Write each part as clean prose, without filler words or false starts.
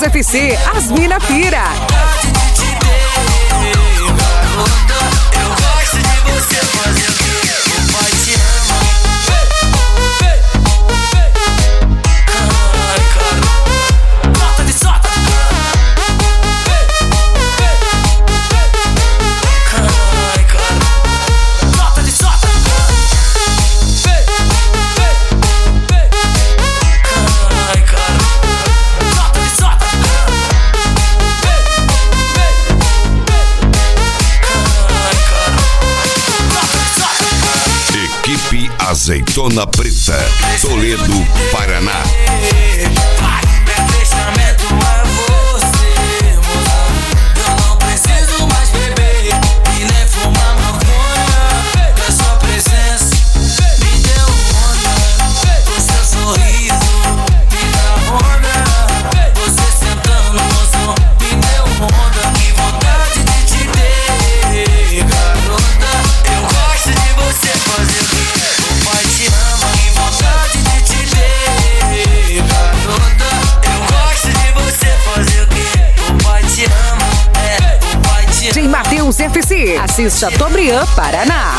FC, as mina pira. Equipe Azeitona Preta, Toledo, Paraná. Mateus FC, assista Tobrian, Paraná.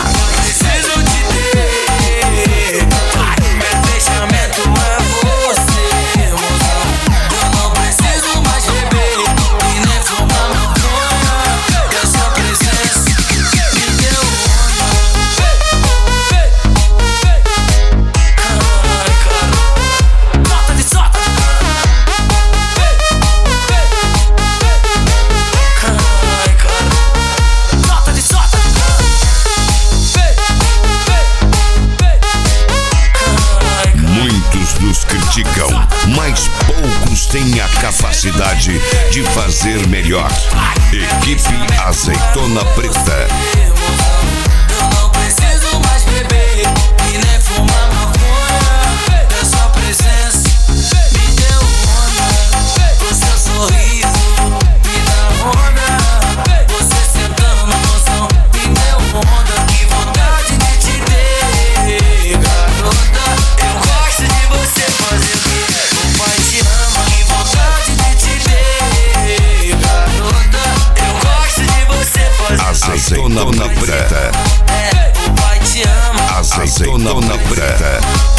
Nos criticam, mas poucos têm a capacidade de fazer melhor. Equipe Azeitona Preta. Eu não preciso mais beber e nem fumar maconha. É sua presença me deu onda. O seu sorriso me dá onda. Você sentando no som me deu onda. Que vontade de te ter, garota. Eu gosto de você fazer o que o pai te ama. Que vontade de te ter, garota. Eu gosto de você fazer Azeitona Preta. o pai te ama. Azeitona Preta.